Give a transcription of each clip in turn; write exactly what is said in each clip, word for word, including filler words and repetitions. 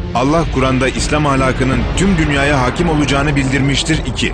Allah Kur'an'da İslam ahlakının tüm dünyaya hakim olacağını bildirmiştir. iki.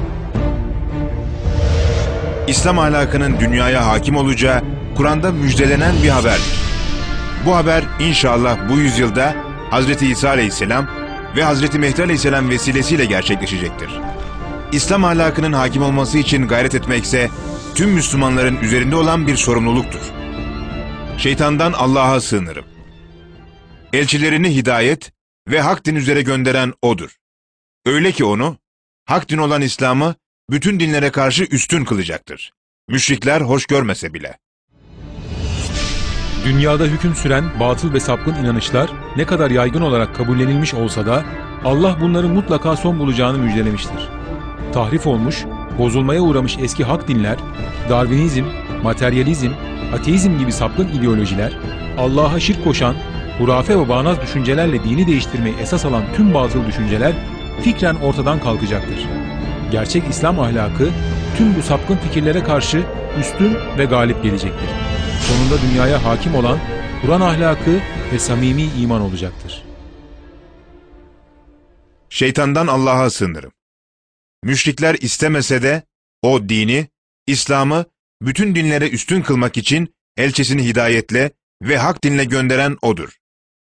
İslam ahlakının dünyaya hakim olacağı Kur'an'da müjdelenen bir haberdir. Bu haber inşallah bu yüzyılda Hazreti İsa Aleyhisselam ve Hazreti Mehdi Aleyhisselam vesilesiyle gerçekleşecektir. İslam ahlakının hakim olması için gayret etmekse tüm Müslümanların üzerinde olan bir sorumluluktur. Şeytandan Allah'a sığınırım. Elçilerini hidayet ve hak din üzere gönderen O'dur. Öyle ki onu, hak din olan İslam'ı bütün dinlere karşı üstün kılacaktır. Müşrikler hoş görmese bile. Dünyada hüküm süren batıl ve sapkın inanışlar ne kadar yaygın olarak kabullenilmiş olsa da Allah bunların mutlaka son bulacağını müjdelemiştir. Tahrif olmuş, bozulmaya uğramış eski hak dinler, Darwinizm, materyalizm, ateizm gibi sapkın ideolojiler, Allah'a şirk koşan, hurafe ve bağnaz düşüncelerle dini değiştirmeyi esas alan tüm batıl düşünceler fikren ortadan kalkacaktır. Gerçek İslam ahlakı tüm bu sapkın fikirlere karşı üstün ve galip gelecektir. Sonunda dünyaya hakim olan Kur'an ahlakı ve samimi iman olacaktır. Şeytandan Allah'a sığınırım. Müşrikler istemese de o dini, İslam'ı bütün dinlere üstün kılmak için elçisini hidayetle ve hak dinle gönderen O'dur.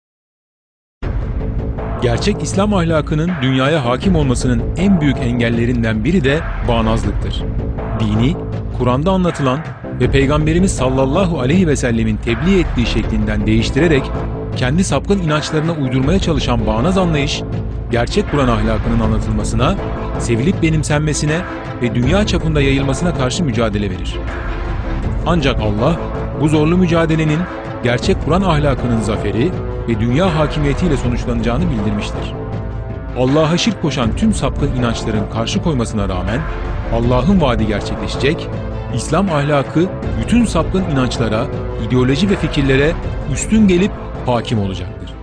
Gerçek İslam ahlakının dünyaya hakim olmasının en büyük engellerinden biri de bağnazlıktır. Dini, Kur'an'da anlatılan ve Peygamberimiz sallallahu aleyhi ve sellemin tebliğ ettiği şeklinden değiştirerek kendi sapkın inançlarına uydurmaya çalışan bağnaz anlayış, gerçek Kur'an ahlakının anlatılmasına, sevilip benimsenmesine ve dünya çapında yayılmasına karşı mücadele verir. Ancak Allah, bu zorlu mücadelenin gerçek Kur'an ahlakının zaferi ve dünya hakimiyetiyle sonuçlanacağını bildirmiştir. Allah'a şirk koşan tüm sapkın inançların karşı koymasına rağmen Allah'ın vaadi gerçekleşecek, İslam ahlakı bütün sapkın inançlara, ideoloji ve fikirlere üstün gelip hakim olacaktır.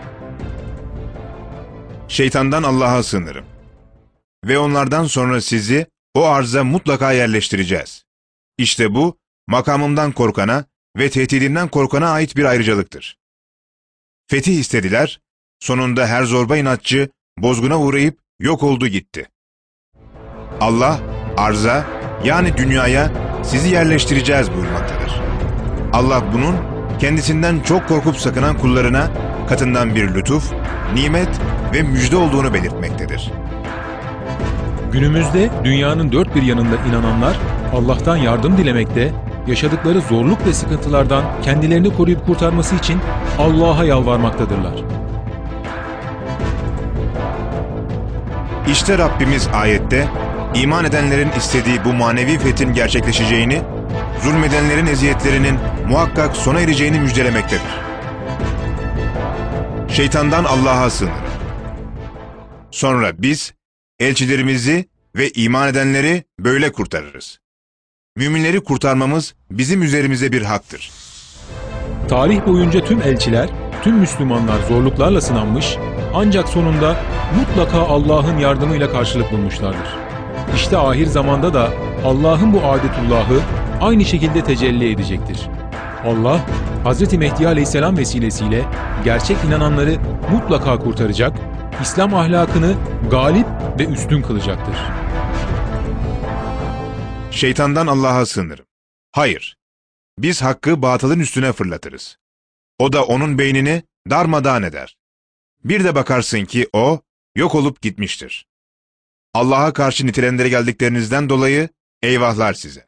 Şeytandan Allah'a sığınırım. Ve onlardan sonra sizi o arza mutlaka yerleştireceğiz. İşte bu, makamımdan korkana ve tehdidimden korkana ait bir ayrıcalıktır. Fetih istediler, sonunda her zorba inatçı bozguna uğrayıp yok oldu gitti. Allah, arza, yani dünyaya sizi yerleştireceğiz buyurmaktadır. Allah bunun, kendisinden çok korkup sakınan kullarına katından bir lütuf, nimet ve müjde olduğunu belirtmektedir. Günümüzde dünyanın dört bir yanında inananlar Allah'tan yardım dilemekte, yaşadıkları zorluk ve sıkıntılardan kendilerini koruyup kurtarması için Allah'a yalvarmaktadırlar. İşte Rabbimiz ayette, iman edenlerin istediği bu manevi fethin gerçekleşeceğini, zulmedenlerin eziyetlerinin muhakkak sona ereceğini müjdelemektedir. Şeytandan Allah'a sığınırım. Sonra biz, elçilerimizi ve iman edenleri böyle kurtarırız. Müminleri kurtarmamız bizim üzerimize bir haktır. Tarih boyunca tüm elçiler, tüm Müslümanlar zorluklarla sınanmış, ancak sonunda mutlaka Allah'ın yardımıyla karşılık bulmuşlardır. İşte ahir zamanda da Allah'ın bu adetullahı aynı şekilde tecelli edecektir. Allah, Hazreti Mehdi Aleyhisselam vesilesiyle gerçek inananları mutlaka kurtaracak, İslam ahlakını galip ve üstün kılacaktır. Şeytandan Allah'a sığınırım. Hayır, biz hakkı batılın üstüne fırlatırız. O da onun beynini darmadağın eder. Bir de bakarsın ki o yok olup gitmiştir. Allah'a karşı nitelenlere geldiklerinizden dolayı eyvahlar size.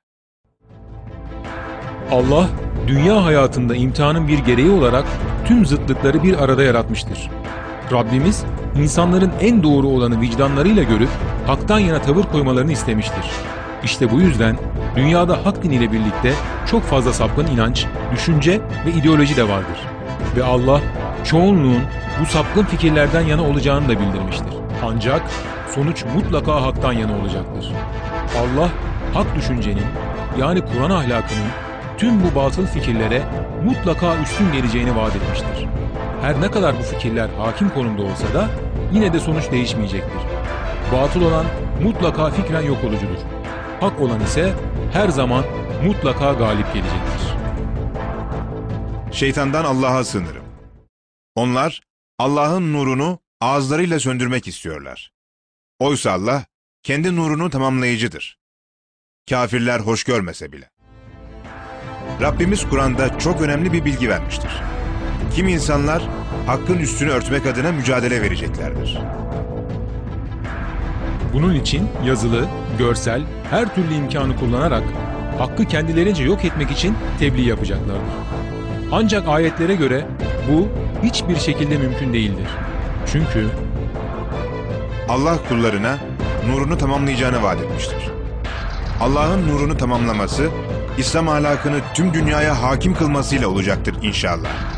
Allah, dünya hayatında imtihanın bir gereği olarak tüm zıtlıkları bir arada yaratmıştır. Rabbimiz, insanların en doğru olanı vicdanlarıyla görüp haktan yana tavır koymalarını istemiştir. İşte bu yüzden dünyada hak diniyle birlikte çok fazla sapkın inanç, düşünce ve ideoloji de vardır. Ve Allah, çoğunluğun bu sapkın fikirlerden yana olacağını da bildirmiştir. Ancak sonuç mutlaka haktan yana olacaktır. Allah, hak düşüncenin, yani Kur'an ahlakının tüm bu batıl fikirlere mutlaka üstün geleceğini vaat etmiştir. Her ne kadar bu fikirler hakim konumda olsa da yine de sonuç değişmeyecektir. Batıl olan mutlaka fikren yok olucudur. Hak olan ise her zaman mutlaka galip gelecektir. Şeytandan Allah'a sığınırım. Onlar Allah'ın nurunu ağızlarıyla söndürmek istiyorlar. Oysa Allah kendi nurunu tamamlayıcıdır. Kafirler hoş görmese bile. Rabbimiz Kur'an'da çok önemli bir bilgi vermiştir. Kimi insanlar hakkın üstünü örtmek adına mücadele vereceklerdir. Bunun için yazılı, görsel, her türlü imkanı kullanarak hakkı kendilerince yok etmek için tebliğ yapacaklardır. Ancak ayetlere göre bu hiçbir şekilde mümkün değildir. Çünkü Allah kullarına nurunu tamamlayacağını vaat etmiştir. Allah'ın nurunu tamamlaması, İslam ahlakını tüm dünyaya hakim kılmasıyla olacaktır inşallah.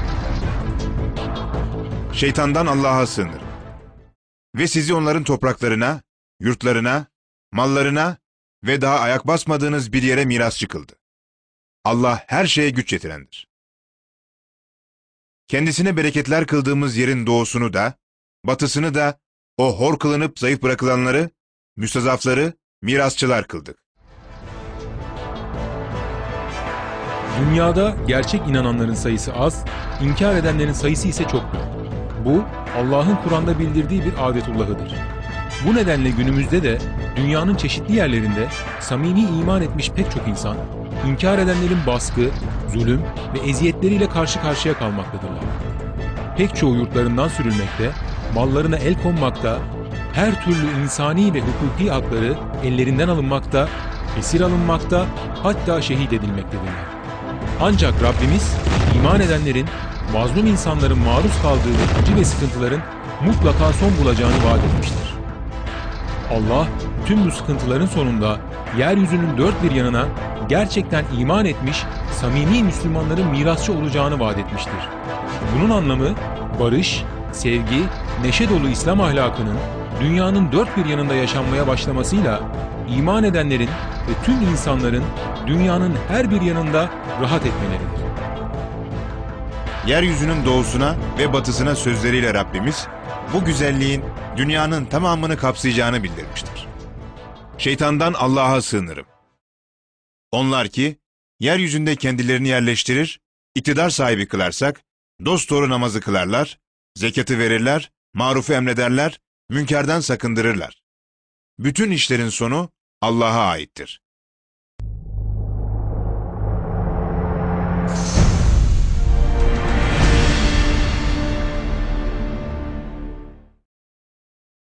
Şeytandan Allah'a sığınırım. Ve sizi onların topraklarına, yurtlarına, mallarına ve daha ayak basmadığınız bir yere mirasçı kıldı. Allah her şeye güç yetirendir. Kendisine bereketler kıldığımız yerin doğusunu da, batısını da, o hor kılınıp zayıf bırakılanları, müstazafları, mirasçılar kıldık. dünyada gerçek inananların sayısı az, inkar edenlerin sayısı ise çoktur. Bu, Allah'ın Kur'an'da bildirdiği bir adetullahıdır. Bu nedenle günümüzde de dünyanın çeşitli yerlerinde samimi iman etmiş pek çok insan, inkar edenlerin baskı, zulüm ve eziyetleriyle karşı karşıya kalmaktadırlar. Pek çoğu yurtlarından sürülmekte, mallarına el konmakta, her türlü insani ve hukuki hakları ellerinden alınmakta, esir alınmakta, hatta şehit edilmektedirler. Ancak Rabbimiz, iman edenlerin, mazlum insanların maruz kaldığı acı ve sıkıntıların mutlaka son bulacağını vaat etmiştir. Allah, tüm bu sıkıntıların sonunda yeryüzünün dört bir yanına gerçekten iman etmiş, samimi Müslümanların mirasçı olacağını vaat etmiştir. Bunun anlamı, barış, sevgi, neşe dolu İslam ahlakının dünyanın dört bir yanında yaşanmaya başlamasıyla iman edenlerin ve tüm insanların dünyanın her bir yanında rahat etmeleridir. Yeryüzünün doğusuna ve batısına sözleriyle Rabbimiz, bu güzelliğin dünyanın tamamını kapsayacağını bildirmiştir. Şeytandan Allah'a sığınırım. Onlar ki, yeryüzünde kendilerini yerleştirir, iktidar sahibi kılarsak, dosdoğru namazı kılarlar, zekatı verirler, marufu emrederler, münkerden sakındırırlar. Bütün işlerin sonu Allah'a aittir.